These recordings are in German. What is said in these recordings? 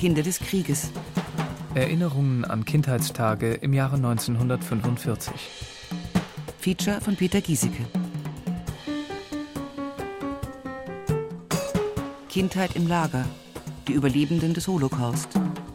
Kinder des Krieges. Erinnerungen an Kindheitstage im Jahre 1945. Feature von Peter Giesecke. Kindheit im Lager. Die Überlebenden des Holocaust.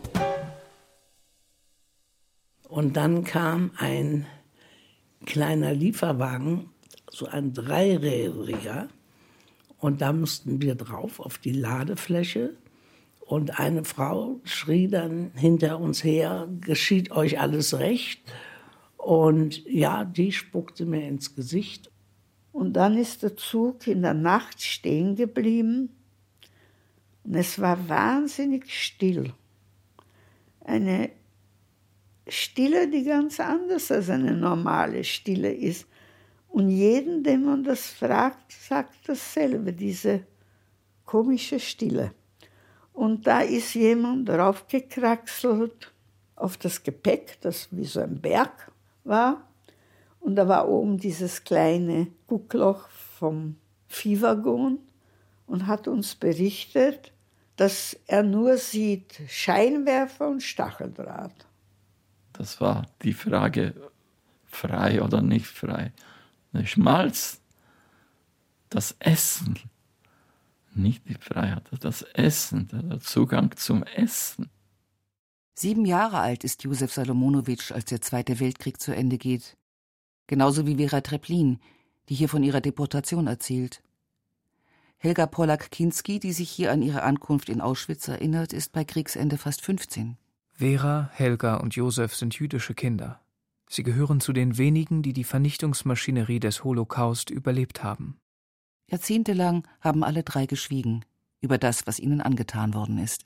Und dann kam ein kleiner Lieferwagen, so ein dreirädriger. Und da mussten wir drauf auf die Ladefläche. Und eine Frau schrie dann hinter uns her, geschieht euch alles recht? Und ja, die spuckte mir ins Gesicht. Und dann ist der Zug in der Nacht stehen geblieben. Und es war wahnsinnig still. Eine Stille, die ganz anders als eine normale Stille ist. Und jeden, den man das fragt, sagt dasselbe, diese komische Stille. Und da ist jemand draufgekraxelt auf das Gepäck, das wie so ein Berg war. Und da war oben dieses kleine Guckloch vom Viehwaggon und hat uns berichtet, dass er nur sieht Scheinwerfer und Stacheldraht. Das war die Frage, frei oder nicht frei. Der Schmalz, das Essen, nicht die Freiheit, das Essen, der Zugang zum Essen. 7 Jahre alt ist Josef Salomonowitsch, als der Zweite Weltkrieg zu Ende geht. Genauso wie Vera Treplin, die hier von ihrer Deportation erzählt. Helga Pollack-Kinski, die sich hier an ihre Ankunft in Auschwitz erinnert, ist bei Kriegsende fast 15. Vera, Helga und Josef sind jüdische Kinder. Sie gehören zu den wenigen, die die Vernichtungsmaschinerie des Holocaust überlebt haben. Jahrzehntelang haben alle 3 geschwiegen über das, was ihnen angetan worden ist.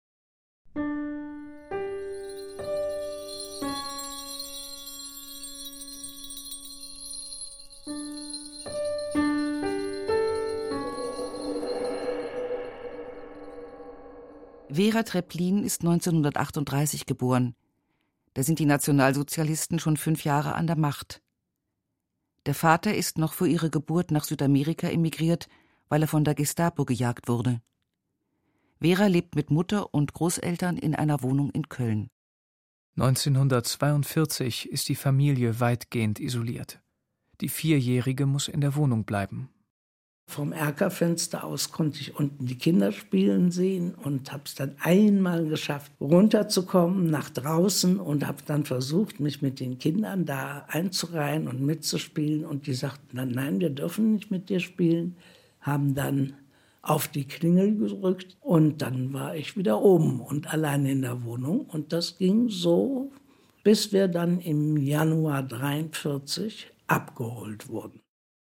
Vera Treplin ist 1938 geboren. Da sind die Nationalsozialisten schon 5 Jahre an der Macht. Der Vater ist noch vor ihrer Geburt nach Südamerika emigriert, weil er von der Gestapo gejagt wurde. Vera lebt mit Mutter und Großeltern in einer Wohnung in Köln. 1942 ist die Familie weitgehend isoliert. Die 4-Jährige muss in der Wohnung bleiben. Vom Erkerfenster aus konnte ich unten die Kinder spielen sehen und habe es dann einmal geschafft, runterzukommen nach draußen und habe dann versucht, mich mit den Kindern da einzureihen und mitzuspielen. Und die sagten dann, nein, wir dürfen nicht mit dir spielen, haben dann auf die Klingel gedrückt und dann war ich wieder oben und allein in der Wohnung. Und das ging so, bis wir dann im Januar 1943 abgeholt wurden.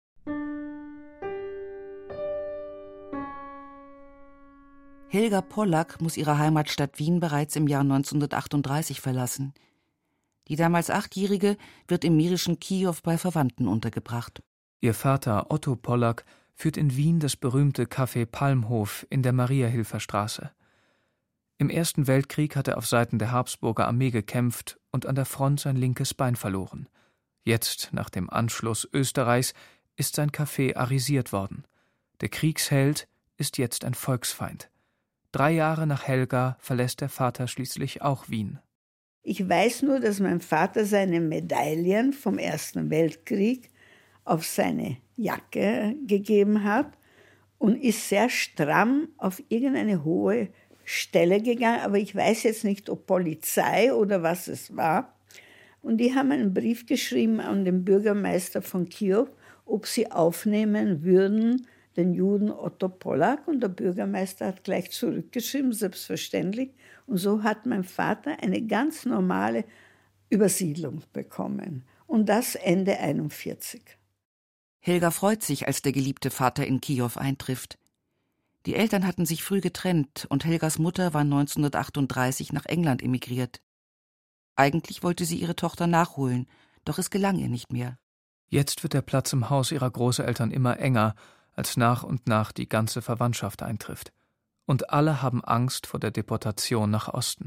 Helga Pollack muss ihre Heimatstadt Wien bereits im Jahr 1938 verlassen. Die damals 8-Jährige wird im mährischen Kiew bei Verwandten untergebracht. Ihr Vater Otto Pollack führt in Wien das berühmte Café Palmhof in der Mariahilfer-Straße. Im Ersten Weltkrieg hat er auf Seiten der Habsburger Armee gekämpft und an der Front sein linkes Bein verloren. Jetzt, nach dem Anschluss Österreichs, ist sein Café arisiert worden. Der Kriegsheld ist jetzt ein Volksfeind. 3 Jahre nach Helga verlässt der Vater schließlich auch Wien. Ich weiß nur, dass mein Vater seine Medaillen vom Ersten Weltkrieg auf seine Jacke gegeben hat und ist sehr stramm auf irgendeine hohe Stelle gegangen. Aber ich weiß jetzt nicht, ob Polizei oder was es war. Und die haben einen Brief geschrieben an den Bürgermeister von Kiew, ob sie aufnehmen würden, den Juden Otto Pollack, und der Bürgermeister hat gleich zurückgeschrieben, selbstverständlich. Und so hat mein Vater eine ganz normale Übersiedlung bekommen. Und das Ende 1941. Helga freut sich, als der geliebte Vater in Kiew eintrifft. Die Eltern hatten sich früh getrennt und Helgas Mutter war 1938 nach England emigriert. Eigentlich wollte sie ihre Tochter nachholen, doch es gelang ihr nicht mehr. Jetzt wird der Platz im Haus ihrer Großeltern immer enger, als nach und nach die ganze Verwandtschaft eintrifft. Und alle haben Angst vor der Deportation nach Osten.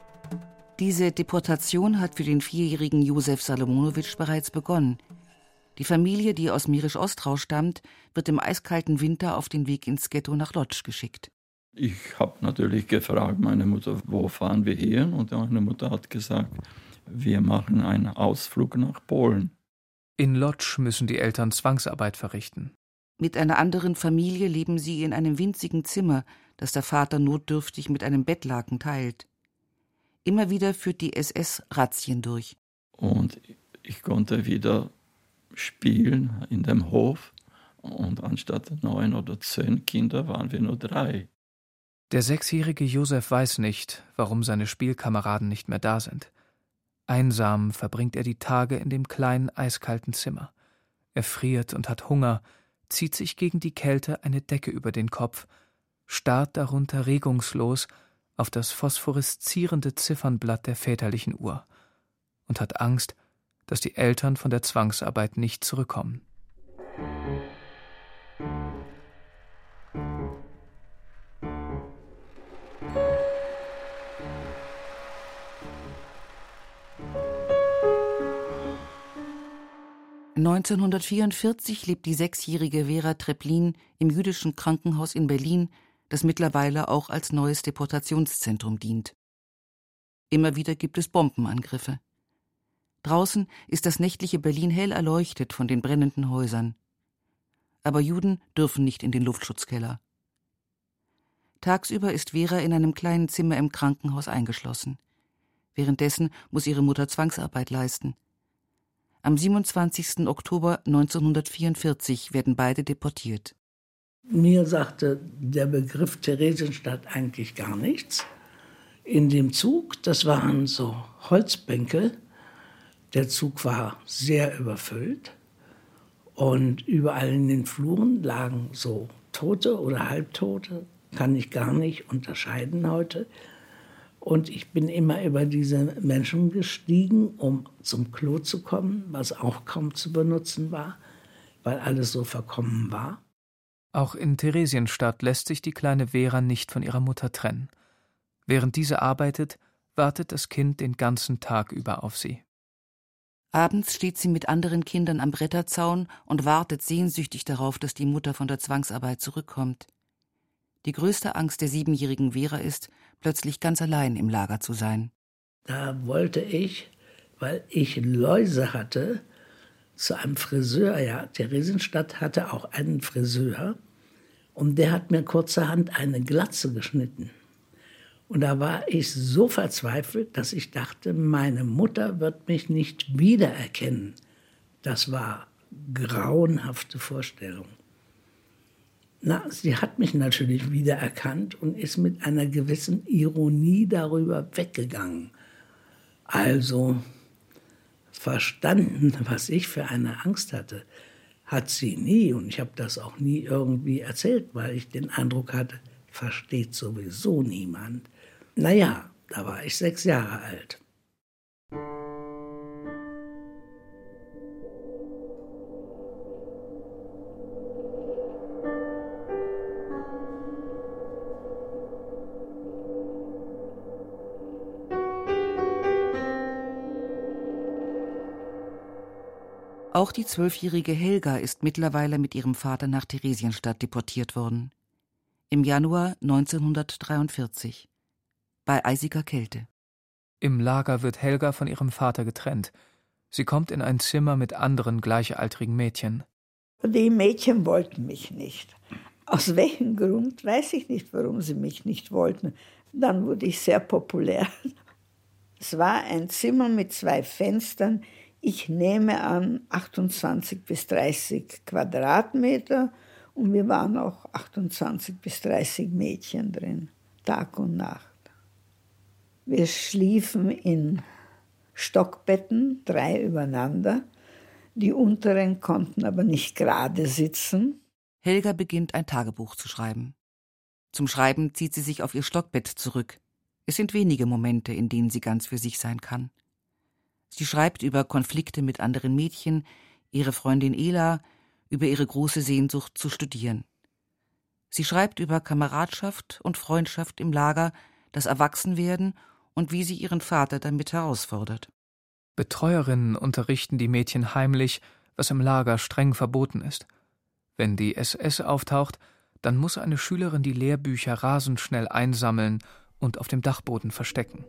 Diese Deportation hat für den 4-jährigen Josef Salomonowitsch bereits begonnen. Die Familie, die aus Mirisch-Ostrau stammt, wird im eiskalten Winter auf den Weg ins Ghetto nach Lodz geschickt. Ich habe natürlich gefragt, meine Mutter, wo fahren wir hin? Und meine Mutter hat gesagt, wir machen einen Ausflug nach Polen. In Lodz müssen die Eltern Zwangsarbeit verrichten. Mit einer anderen Familie leben sie in einem winzigen Zimmer, das der Vater notdürftig mit einem Bettlaken teilt. Immer wieder führt die SS Razzien durch. Und ich konnte wieder spielen in dem Hof. Und anstatt 9 oder 10 Kinder waren wir nur 3. Der 6-jährige Josef weiß nicht, warum seine Spielkameraden nicht mehr da sind. Einsam verbringt er die Tage in dem kleinen, eiskalten Zimmer. Er friert und hat Hunger, zieht sich gegen die Kälte eine Decke über den Kopf, starrt darunter regungslos auf das phosphoreszierende Ziffernblatt der väterlichen Uhr und hat Angst, dass die Eltern von der Zwangsarbeit nicht zurückkommen. (1944) lebt die 6-jährige Vera Treplin im jüdischen Krankenhaus in Berlin, das mittlerweile auch als neues Deportationszentrum dient. Immer wieder gibt es Bombenangriffe. Draußen ist das nächtliche Berlin hell erleuchtet von den brennenden Häusern. Aber Juden dürfen nicht in den Luftschutzkeller. Tagsüber ist Vera in einem kleinen Zimmer im Krankenhaus eingeschlossen. Währenddessen muss ihre Mutter Zwangsarbeit leisten. Am 27. Oktober 1944 werden beide deportiert. Mir sagte der Begriff Theresienstadt eigentlich gar nichts. In dem Zug, das waren so Holzbänke, der Zug war sehr überfüllt und überall in den Fluren lagen so Tote oder Halbtote, kann ich gar nicht unterscheiden heute. Und ich bin immer über diese Menschen gestiegen, um zum Klo zu kommen, was auch kaum zu benutzen war, weil alles so verkommen war. Auch in Theresienstadt lässt sich die kleine Vera nicht von ihrer Mutter trennen. Während diese arbeitet, wartet das Kind den ganzen Tag über auf sie. Abends steht sie mit anderen Kindern am Bretterzaun und wartet sehnsüchtig darauf, dass die Mutter von der Zwangsarbeit zurückkommt. Die größte Angst der 7-jährigen Vera ist, plötzlich ganz allein im Lager zu sein. Da wollte ich, weil ich Läuse hatte, zu einem Friseur. Ja, Theresienstadt hatte auch einen Friseur und der hat mir kurzerhand eine Glatze geschnitten. Und da war ich so verzweifelt, dass ich dachte, meine Mutter wird mich nicht wiedererkennen. Das war grauenhafte Vorstellung. Na, sie hat mich natürlich wiedererkannt und ist mit einer gewissen Ironie darüber weggegangen. Also verstanden, was ich für eine Angst hatte, hat sie nie. Und ich habe das auch nie irgendwie erzählt, weil ich den Eindruck hatte, versteht sowieso niemand. Naja, da war ich 6 Jahre alt. Auch die 12-jährige Helga ist mittlerweile mit ihrem Vater nach Theresienstadt deportiert worden. Im Januar 1943. Bei eisiger Kälte. Im Lager wird Helga von ihrem Vater getrennt. Sie kommt in ein Zimmer mit anderen gleichaltrigen Mädchen. Die Mädchen wollten mich nicht. Aus welchem Grund, weiß ich nicht, warum sie mich nicht wollten. Dann wurde ich sehr populär. Es war ein Zimmer mit 2 Fenstern. Ich nehme an 28 bis 30 Quadratmeter und wir waren auch 28 bis 30 Mädchen drin, Tag und Nacht. Wir schliefen in Stockbetten, 3 übereinander. Die unteren konnten aber nicht gerade sitzen. Helga beginnt ein Tagebuch zu schreiben. Zum Schreiben zieht sie sich auf ihr Stockbett zurück. Es sind wenige Momente, in denen sie ganz für sich sein kann. Sie schreibt über Konflikte mit anderen Mädchen, ihre Freundin Ela, über ihre große Sehnsucht zu studieren. Sie schreibt über Kameradschaft und Freundschaft im Lager, das Erwachsenwerden und wie sie ihren Vater damit herausfordert. Betreuerinnen unterrichten die Mädchen heimlich, was im Lager streng verboten ist. Wenn die SS auftaucht, dann muss eine Schülerin die Lehrbücher rasend schnell einsammeln und auf dem Dachboden verstecken.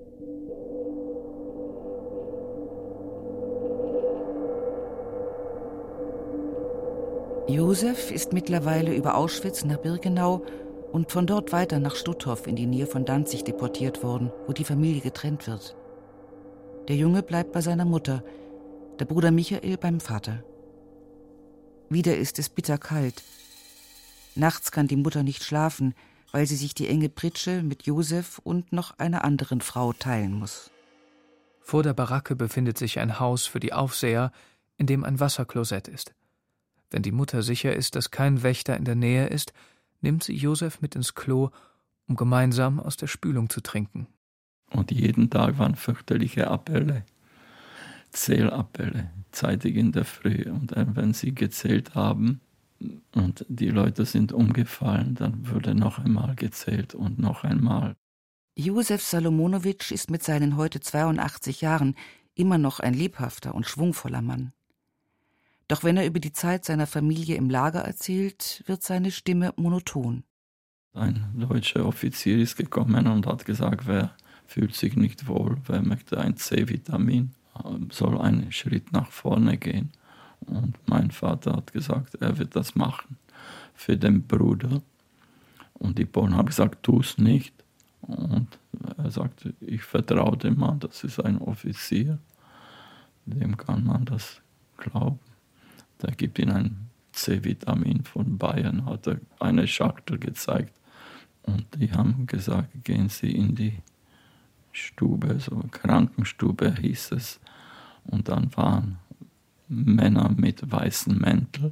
Josef ist mittlerweile über Auschwitz nach Birkenau und von dort weiter nach Stutthof in die Nähe von Danzig deportiert worden, wo die Familie getrennt wird. Der Junge bleibt bei seiner Mutter, der Bruder Michael beim Vater. Wieder ist es bitterkalt. Nachts kann die Mutter nicht schlafen, weil sie sich die enge Pritsche mit Josef und noch einer anderen Frau teilen muss. Vor der Baracke befindet sich ein Haus für die Aufseher, in dem ein Wasserklosett ist. Wenn die Mutter sicher ist, dass kein Wächter in der Nähe ist, nimmt sie Josef mit ins Klo, um gemeinsam aus der Spülung zu trinken. Und jeden Tag waren fürchterliche Appelle, Zählappelle, zeitig in der Früh. Und wenn sie gezählt haben und die Leute sind umgefallen, dann wurde noch einmal gezählt und noch einmal. Josef Salomonowitsch ist mit seinen heute 82 Jahren immer noch ein lebhafter und schwungvoller Mann. Doch wenn er über die Zeit seiner Familie im Lager erzählt, wird seine Stimme monoton. Ein deutscher Offizier ist gekommen und hat gesagt, wer fühlt sich nicht wohl, wer möchte ein C-Vitamin, soll einen Schritt nach vorne gehen. Und mein Vater hat gesagt, er wird das machen für den Bruder. Und die Polen haben gesagt, tu es nicht. Und er sagte, ich vertraue dem Mann, das ist ein Offizier, dem kann man das glauben. Der gibt ihnen ein C-Vitamin von Bayern, hat er eine Schachtel gezeigt. Und die haben gesagt, gehen Sie in die Stube, so Krankenstube hieß es. Und dann waren Männer mit weißen Mänteln.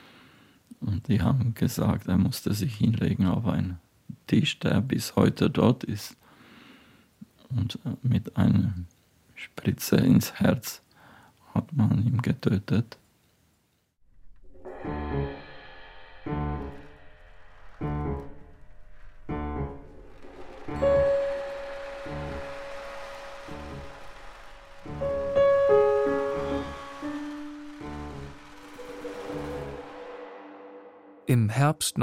Und die haben gesagt, er musste sich hinlegen auf einen Tisch, der bis heute dort ist. Und mit einer Spritze ins Herz hat man ihn getötet. Im Herbst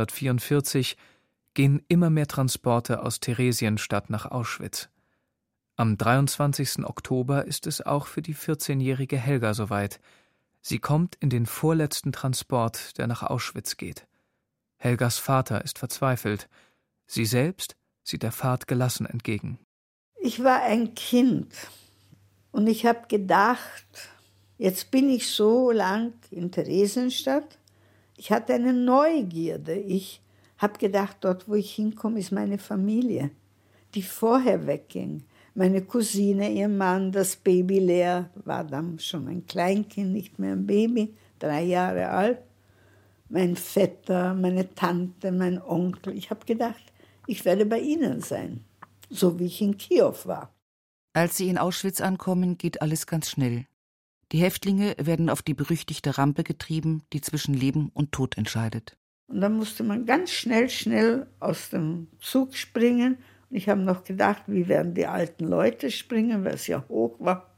1944 gehen immer mehr Transporte aus Theresienstadt nach Auschwitz. Am 23. Oktober ist es auch für die 14-jährige Helga soweit. Sie kommt in den vorletzten Transport, der nach Auschwitz geht. Helgas Vater ist verzweifelt. Sie selbst sieht der Fahrt gelassen entgegen. Ich war ein Kind und ich habe gedacht, jetzt bin ich so lang in Theresienstadt. Ich hatte eine Neugierde. Ich habe gedacht, dort, wo ich hinkomme, ist meine Familie, die vorher wegging. Meine Cousine, ihr Mann, das Baby Lea, war dann schon ein Kleinkind, nicht mehr ein Baby, 3 Jahre alt. Mein Vetter, meine Tante, mein Onkel. Ich habe gedacht, ich werde bei ihnen sein, so wie ich in Kiew war. Als sie in Auschwitz ankommen, geht alles ganz schnell. Die Häftlinge werden auf die berüchtigte Rampe getrieben, die zwischen Leben und Tod entscheidet. Und dann musste man ganz schnell aus dem Zug springen. Und ich habe noch gedacht, wie werden die alten Leute springen, weil es ja hoch war.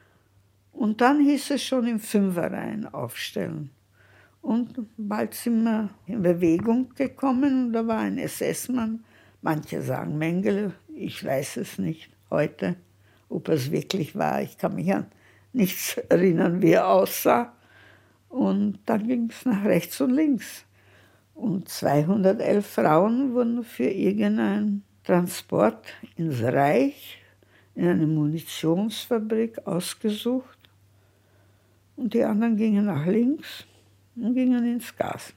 Und dann hieß es schon im Fünferreihen aufstellen. Und bald sind wir in Bewegung gekommen und da war ein SS-Mann. Manche sagen Mengele, ich weiß es nicht heute, ob es wirklich war. Ich kann mich an nichts erinnern, wie er aussah. Und dann ging es nach rechts und links. Und 211 Frauen wurden für irgendeinen Transport ins Reich, in eine Munitionsfabrik ausgesucht. Und die anderen gingen nach links und gingen ins Gas.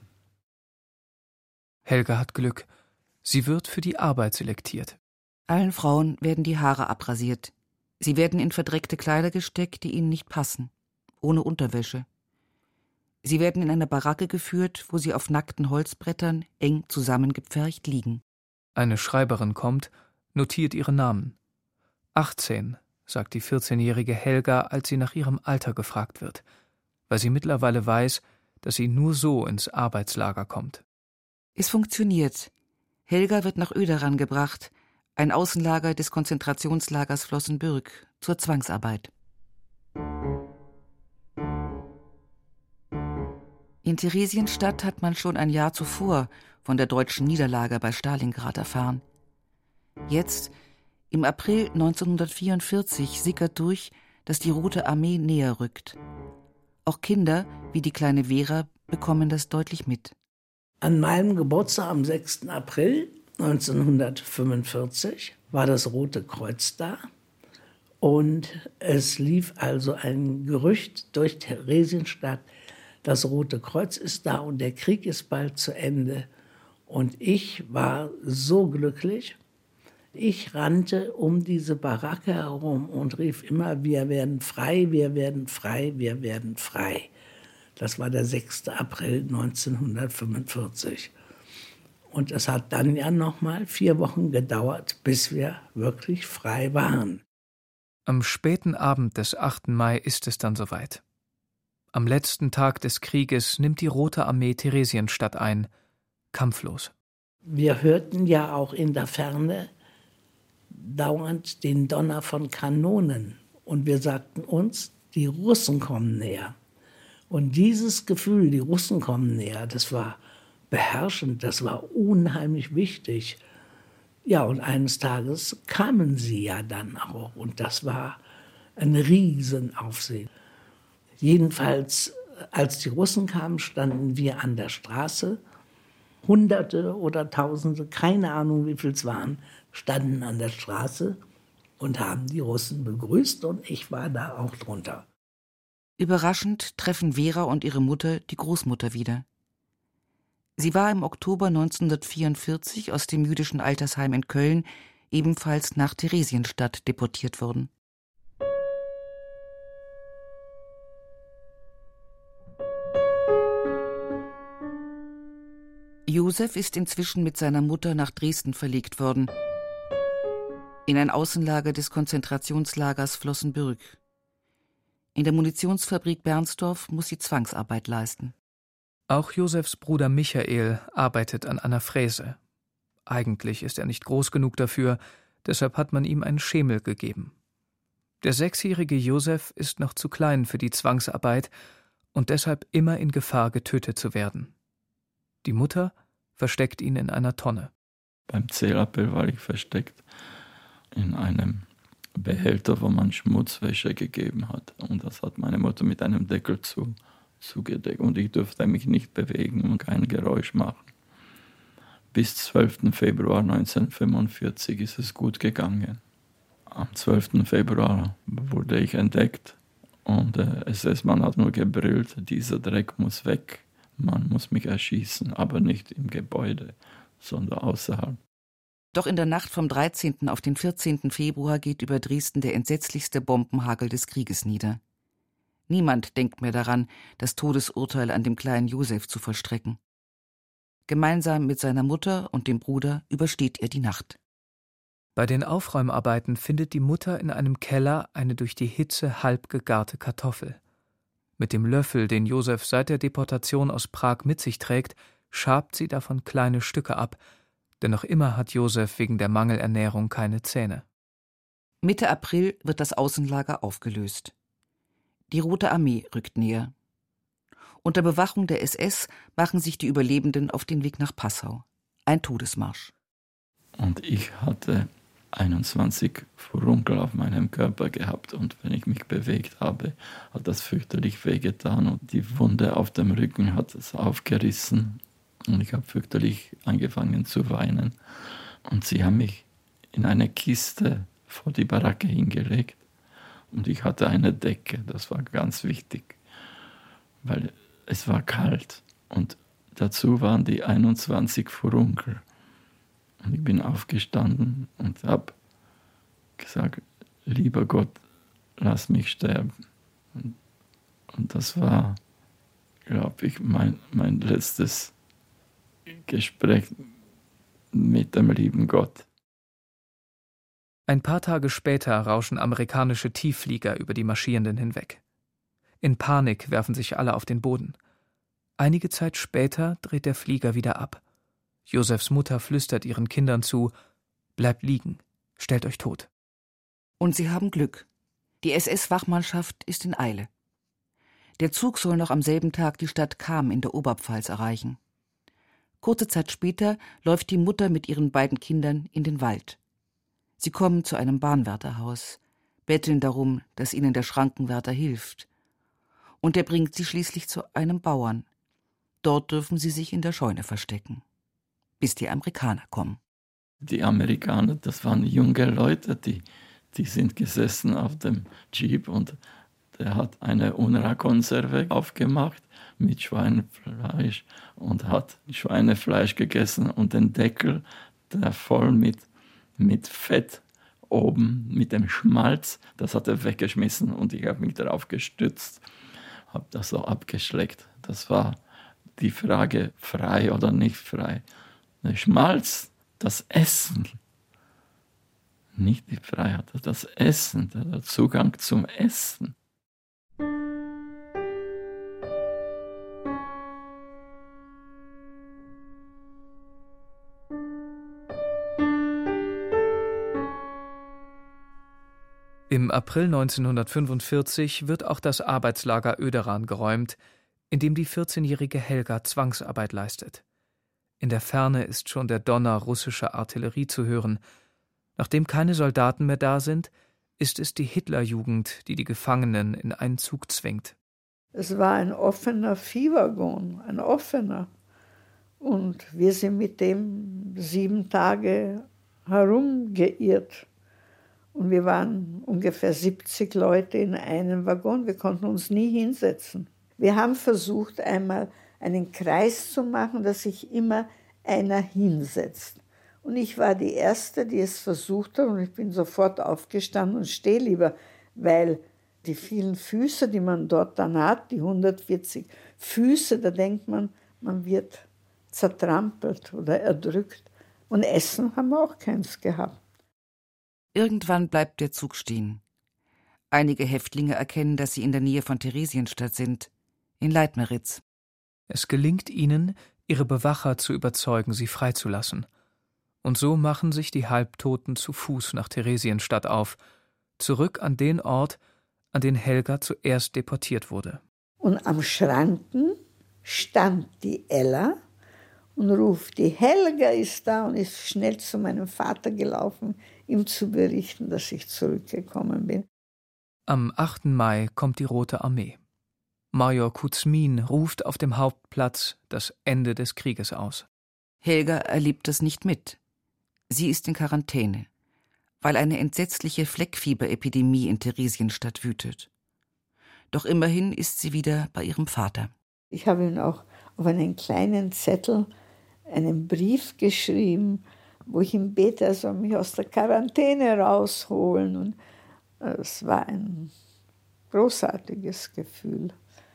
Helga hat Glück. Sie wird für die Arbeit selektiert. Allen Frauen werden die Haare abrasiert. Sie werden in verdreckte Kleider gesteckt, die ihnen nicht passen, ohne Unterwäsche. Sie werden in eine Baracke geführt, wo sie auf nackten Holzbrettern eng zusammengepfercht liegen. Eine Schreiberin kommt, notiert ihre Namen. 18, sagt die 14-jährige Helga, als sie nach ihrem Alter gefragt wird, weil sie mittlerweile weiß, dass sie nur so ins Arbeitslager kommt. Es funktioniert. Helga wird nach Öderan gebracht, ein Außenlager des Konzentrationslagers Flossenbürg, zur Zwangsarbeit. In Theresienstadt hat man schon ein Jahr zuvor von der deutschen Niederlage bei Stalingrad erfahren. Jetzt, im April 1944, sickert durch, dass die Rote Armee näher rückt. Auch Kinder, wie die kleine Vera, bekommen das deutlich mit. An meinem Geburtstag am 6. April 1945 war das Rote Kreuz da. Und es lief also ein Gerücht durch Theresienstadt, das Rote Kreuz ist da und der Krieg ist bald zu Ende. Und ich war so glücklich. Ich rannte um diese Baracke herum und rief immer, wir werden frei, wir werden frei, wir werden frei. Das war der 6. April 1945. Und es hat dann ja noch mal 4 Wochen gedauert, bis wir wirklich frei waren. Am späten Abend des 8. Mai ist es dann soweit. Am letzten Tag des Krieges nimmt die Rote Armee Theresienstadt ein, kampflos. Wir hörten ja auch in der Ferne dauernd den Donner von Kanonen. Und wir sagten uns, die Russen kommen näher. Und dieses Gefühl, die Russen kommen näher, das war beherrschend, das war unheimlich wichtig. Ja, und eines Tages kamen sie ja dann auch. Und das war ein Riesenaufsehen. Jedenfalls, als die Russen kamen, standen wir an der Straße. Hunderte oder Tausende, keine Ahnung, wie viel es waren, standen an der Straße und haben die Russen begrüßt. Und ich war da auch drunter. Überraschend treffen Vera und ihre Mutter die Großmutter wieder. Sie war im Oktober 1944 aus dem jüdischen Altersheim in Köln ebenfalls nach Theresienstadt deportiert worden. Josef ist inzwischen mit seiner Mutter nach Dresden verlegt worden, in ein Außenlager des Konzentrationslagers Flossenbürg. In der Munitionsfabrik Bernsdorf muss sie Zwangsarbeit leisten. Auch Josefs Bruder Michael arbeitet an einer Fräse. Eigentlich ist er nicht groß genug dafür, deshalb hat man ihm einen Schemel gegeben. Der 6-jährige Josef ist noch zu klein für die Zwangsarbeit und deshalb immer in Gefahr, getötet zu werden. Die Mutter versteckt ihn in einer Tonne. Beim Zählappell war ich versteckt in einem Behälter, wo man Schmutzwäsche gegeben hat. Und das hat meine Mutter mit einem Deckel zugedeckt. Und ich durfte mich nicht bewegen und kein Geräusch machen. Bis 12. Februar 1945 ist es gut gegangen. Am 12. Februar wurde ich entdeckt und der SS-Mann hat nur gebrüllt, dieser Dreck muss weg. Man muss mich erschießen, aber nicht im Gebäude, sondern außerhalb. Doch in der Nacht vom 13. auf den 14. Februar geht über Dresden der entsetzlichste Bombenhagel des Krieges nieder. Niemand denkt mehr daran, das Todesurteil an dem kleinen Josef zu vollstrecken. Gemeinsam mit seiner Mutter und dem Bruder übersteht er die Nacht. Bei den Aufräumarbeiten findet die Mutter in einem Keller eine durch die Hitze halb gegarte Kartoffel. Mit dem Löffel, den Josef seit der Deportation aus Prag mit sich trägt, schabt sie davon kleine Stücke ab, denn noch immer hat Josef wegen der Mangelernährung keine Zähne. Mitte April wird das Außenlager aufgelöst. Die Rote Armee rückt näher. Unter Bewachung der SS machen sich die Überlebenden auf den Weg nach Passau. Ein Todesmarsch. Und ich hatte 21 Furunkel auf meinem Körper gehabt und wenn ich mich bewegt habe, hat das fürchterlich wehgetan und die Wunde auf dem Rücken hat es aufgerissen und ich habe fürchterlich angefangen zu weinen. Und sie haben mich in eine Kiste vor die Baracke hingelegt und ich hatte eine Decke, das war ganz wichtig, weil es war kalt und dazu waren die 21 Furunkel. Und ich bin aufgestanden und habe gesagt, lieber Gott, lass mich sterben. Und das war, glaube ich, mein letztes Gespräch mit dem lieben Gott. Ein paar Tage später rauschen amerikanische Tiefflieger über die Marschierenden hinweg. In Panik werfen sich alle auf den Boden. Einige Zeit später dreht der Flieger wieder ab. Josefs Mutter flüstert ihren Kindern zu, bleibt liegen, stellt euch tot. Und sie haben Glück. Die SS-Wachmannschaft ist in Eile. Der Zug soll noch am selben Tag die Stadt Cham in der Oberpfalz erreichen. Kurze Zeit später läuft die Mutter mit ihren beiden Kindern in den Wald. Sie kommen zu einem Bahnwärterhaus, betteln darum, dass ihnen der Schrankenwärter hilft. Und er bringt sie schließlich zu einem Bauern. Dort dürfen sie sich in der Scheune verstecken, bis die Amerikaner kommen. Die Amerikaner, das waren junge Leute, die sind gesessen auf dem Jeep und der hat eine UNRWA-Konserve aufgemacht mit Schweinefleisch und hat Schweinefleisch gegessen und den Deckel, der voll mit Fett oben, mit dem Schmalz, das hat er weggeschmissen und ich habe mich darauf gestützt, habe das so abgeschleckt. Das war die Frage, frei oder nicht frei. Der Schmalz, das Essen, nicht die Freiheit, das Essen, der Zugang zum Essen. Im April 1945 wird auch das Arbeitslager Öderan geräumt, in dem die 14-jährige Helga Zwangsarbeit leistet. In der Ferne ist schon der Donner russischer Artillerie zu hören. Nachdem keine Soldaten mehr da sind, ist es die Hitlerjugend, die die Gefangenen in einen Zug zwingt. Es war ein offener Viehwaggon, ein offener. Und wir sind mit dem 7 Tage herumgeirrt. Und wir waren ungefähr 70 Leute in einem Waggon. Wir konnten uns nie hinsetzen. Wir haben versucht, einmal einen Kreis zu machen, dass sich immer einer hinsetzt. Und ich war die Erste, die es versucht hat. Und ich bin sofort aufgestanden und stehe lieber, weil die vielen Füße, die man dort dann hat, die 140 Füße, da denkt man, man wird zertrampelt oder erdrückt. Und Essen haben wir auch keins gehabt. Irgendwann bleibt der Zug stehen. Einige Häftlinge erkennen, dass sie in der Nähe von Theresienstadt sind, in Leitmeritz. Es gelingt ihnen, ihre Bewacher zu überzeugen, sie freizulassen. Und so machen sich die Halbtoten zu Fuß nach Theresienstadt auf, zurück an den Ort, an den Helga zuerst deportiert wurde. Und am Schranken stand die Ella und ruft, die Helga ist da, und ist schnell zu meinem Vater gelaufen, ihm zu berichten, dass ich zurückgekommen bin. Am 8. Mai kommt die Rote Armee. Major Kuzmin ruft auf dem Hauptplatz das Ende des Krieges aus. Helga erlebt das nicht mit. Sie ist in Quarantäne, weil eine entsetzliche Fleckfieberepidemie in Theresienstadt wütet. Doch immerhin ist sie wieder bei ihrem Vater. Ich habe ihm auch auf einen kleinen Zettel einen Brief geschrieben, wo ich ihm bete, er soll mich aus der Quarantäne rausholen. Und es war ein großartiges Gefühl.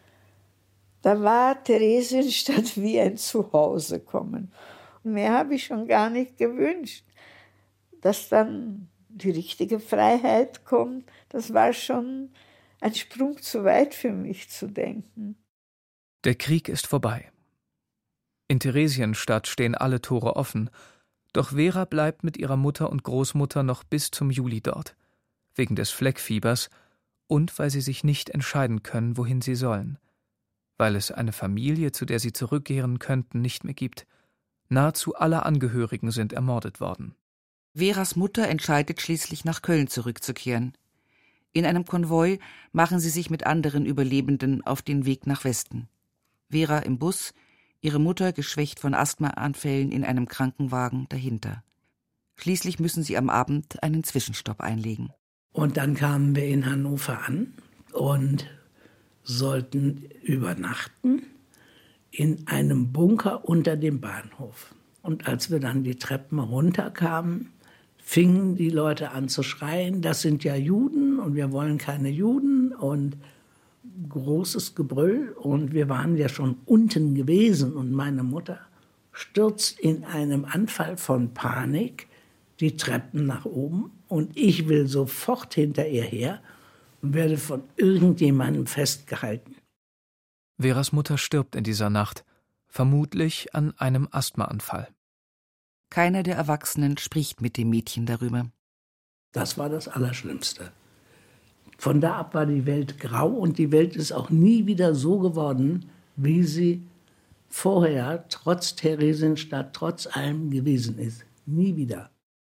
Da war Theresienstadt wie ein Zuhause kommen. Mehr habe ich schon gar nicht gewünscht. Dass dann die richtige Freiheit kommt, das war schon ein Sprung zu weit für mich zu denken. Der Krieg ist vorbei. In Theresienstadt stehen alle Tore offen, doch Vera bleibt mit ihrer Mutter und Großmutter noch bis zum Juli dort, wegen des Fleckfiebers und weil sie sich nicht entscheiden können, wohin sie sollen, weil es eine Familie, zu der sie zurückkehren könnten, nicht mehr gibt. Nahezu alle Angehörigen sind ermordet worden. Veras Mutter entscheidet schließlich, nach Köln zurückzukehren. In einem Konvoi machen sie sich mit anderen Überlebenden auf den Weg nach Westen. Vera im Bus, ihre Mutter, geschwächt von Asthmaanfällen, in einem Krankenwagen dahinter. Schließlich müssen sie am Abend einen Zwischenstopp einlegen. Und dann kamen wir in Hannover an und sollten übernachten in einem Bunker unter dem Bahnhof. Und als wir dann die Treppen runterkamen, fingen die Leute an zu schreien, das sind ja Juden und wir wollen keine Juden, und großes Gebrüll. Und wir waren ja schon unten gewesen und meine Mutter stürzt in einem Anfall von Panik die Treppen nach oben und ich will sofort hinter ihr her und werde von irgendjemandem festgehalten. Veras Mutter stirbt in dieser Nacht, vermutlich an einem Asthmaanfall. Keiner der Erwachsenen spricht mit dem Mädchen darüber. Das war das Allerschlimmste. Von da ab war die Welt grau und die Welt ist auch nie wieder so geworden, wie sie vorher, trotz Theresienstadt, trotz allem gewesen ist. Nie wieder.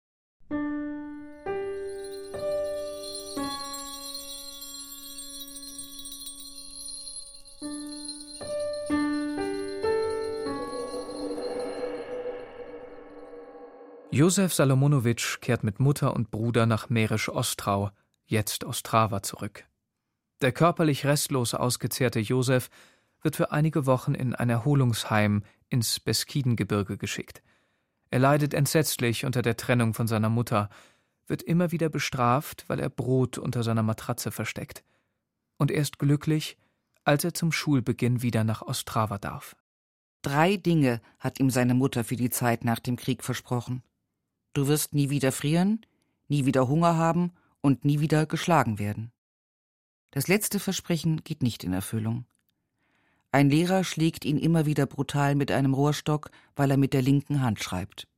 Josef Salomonowitsch kehrt mit Mutter und Bruder nach Mährisch-Ostrau, jetzt Ostrava, zurück. Der körperlich restlos ausgezehrte Josef wird für einige Wochen in ein Erholungsheim ins Beskidengebirge geschickt. Er leidet entsetzlich unter der Trennung von seiner Mutter, wird immer wieder bestraft, weil er Brot unter seiner Matratze versteckt. Und er ist glücklich, als er zum Schulbeginn wieder nach Ostrava darf. 3 Dinge hat ihm seine Mutter für die Zeit nach dem Krieg versprochen. Du wirst nie wieder frieren, nie wieder Hunger haben und nie wieder geschlagen werden. Das letzte Versprechen geht nicht in Erfüllung. Ein Lehrer schlägt ihn immer wieder brutal mit einem Rohrstock, weil er mit der linken Hand schreibt.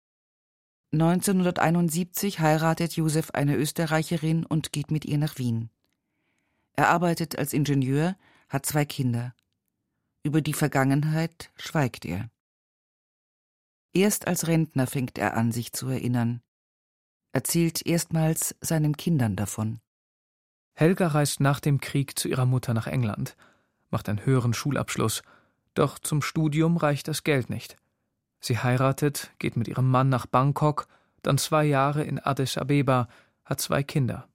1971 heiratet Josef eine Österreicherin und geht mit ihr nach Wien. Er arbeitet als Ingenieur, hat 2 Kinder. Über die Vergangenheit schweigt er. Erst als Rentner fängt er an, sich zu erinnern. Erzählt erstmals seinen Kindern davon. Helga reist nach dem Krieg zu ihrer Mutter nach England, macht einen höheren Schulabschluss, doch zum Studium reicht das Geld nicht. Sie heiratet, geht mit ihrem Mann nach Bangkok, dann 2 Jahre in Addis Abeba, hat 2 Kinder.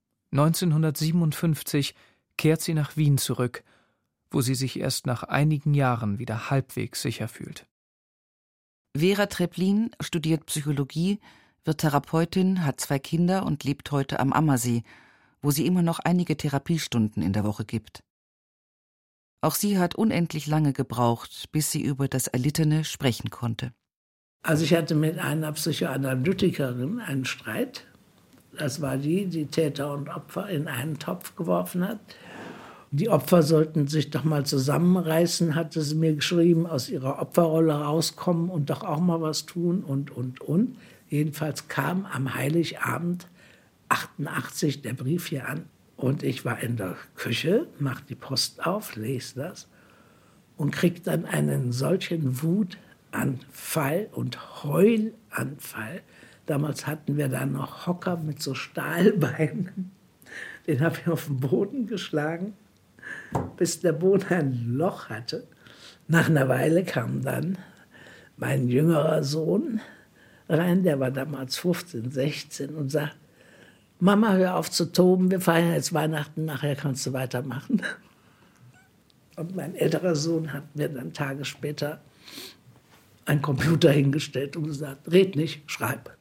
1957 kehrt sie nach Wien zurück, wo sie sich erst nach einigen Jahren wieder halbwegs sicher fühlt. Vera Treplin studiert Psychologie, wird Therapeutin, hat 2 Kinder und lebt heute am Ammersee, wo sie immer noch einige Therapiestunden in der Woche gibt. Auch sie hat unendlich lange gebraucht, bis sie über das Erlittene sprechen konnte. Also ich hatte mit einer Psychoanalytikerin einen Streit. Das war die Täter und Opfer in einen Topf geworfen hat. Die Opfer sollten sich doch mal zusammenreißen, hatte sie mir geschrieben, aus ihrer Opferrolle rauskommen und doch auch mal was tun und. Jedenfalls kam am Heiligabend 88 der Brief hier an und ich war in der Küche, mach die Post auf, lese das und krieg dann einen solchen Wutanfall und Heulanfall. Damals hatten wir da noch Hocker mit so Stahlbeinen. Den habe ich auf den Boden geschlagen, bis der Boden ein Loch hatte. Nach einer Weile kam dann mein jüngerer Sohn rein, der war damals 15, 16 und sagt, Mama, hör auf zu toben, wir feiern jetzt Weihnachten, nachher kannst du weitermachen. Und mein älterer Sohn hat mir dann Tage später einen Computer hingestellt und gesagt, red nicht, schreib.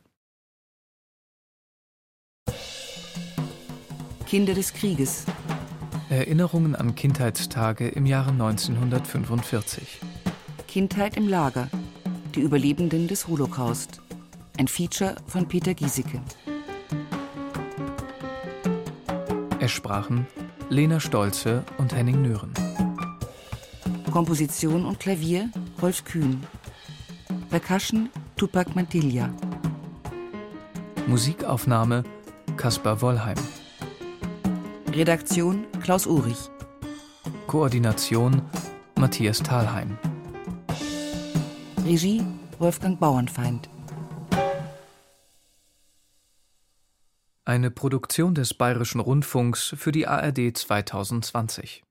Kinder des Krieges. Erinnerungen an Kindheitstage im Jahre 1945. Kindheit im Lager. Die Überlebenden des Holocaust. Ein Feature von Peter Giesecke. Es sprachen Lena Stolze und Henning Nören. Komposition und Klavier Rolf Kühn. Percussion Tupac Mantilla. Musikaufnahme Kaspar Wollheim. Redaktion Klaus Urich. Koordination Matthias Thalheim. Regie Wolfgang Bauernfeind. Eine Produktion des Bayerischen Rundfunks für die ARD 2020.